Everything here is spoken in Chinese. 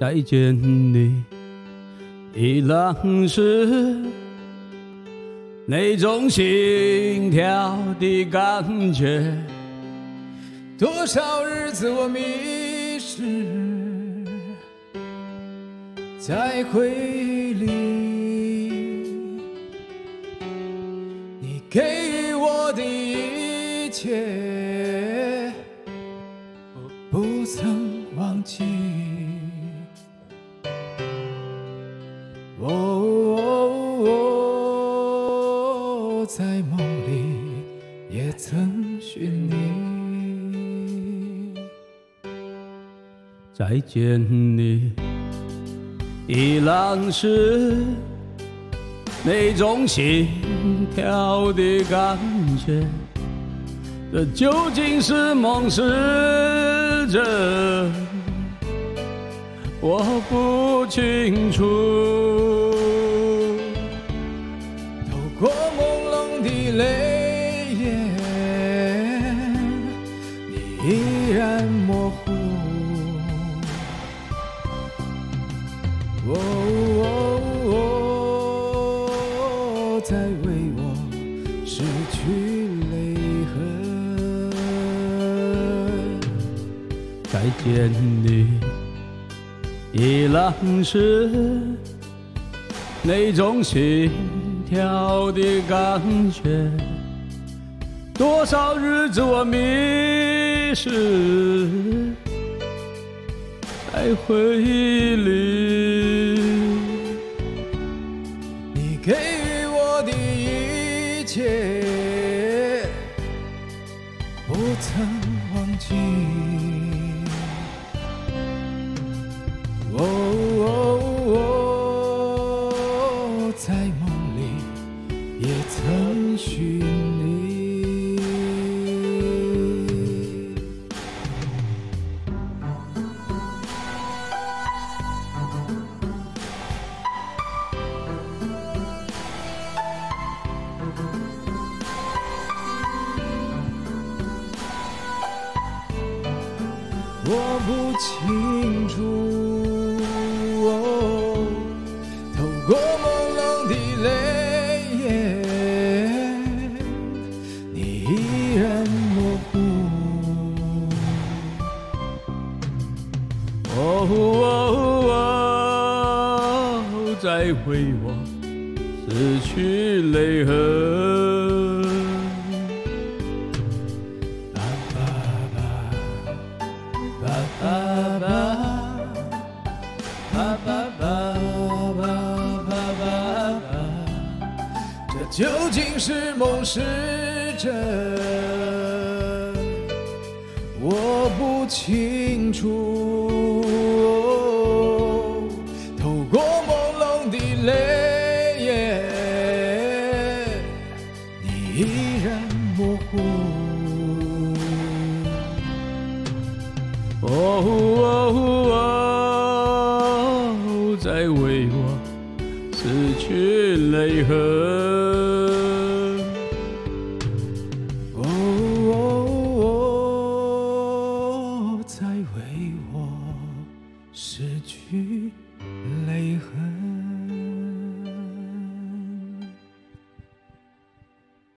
再见你，依然是那种心跳的感觉。 多少日子我迷失在回忆里，你给予我的一切，不曾忘记。在梦里也曾寻你。 再见你，依然是那种心跳的感觉。这究竟是梦是真，我不清楚。 透过朦胧的泪眼，你依然模糊。在为我失去泪痕。 再见你，依然是那种心跳的感觉。多少日子我迷失在回忆里， 你给予我的一切，不曾忘记。在梦里也曾寻你。我不清楚，透过朦胧的泪眼，你依然模糊。 再为我失去泪痕。 这究竟是梦是真，我不清楚。透过朦胧的泪眼，你依然模糊。 哦。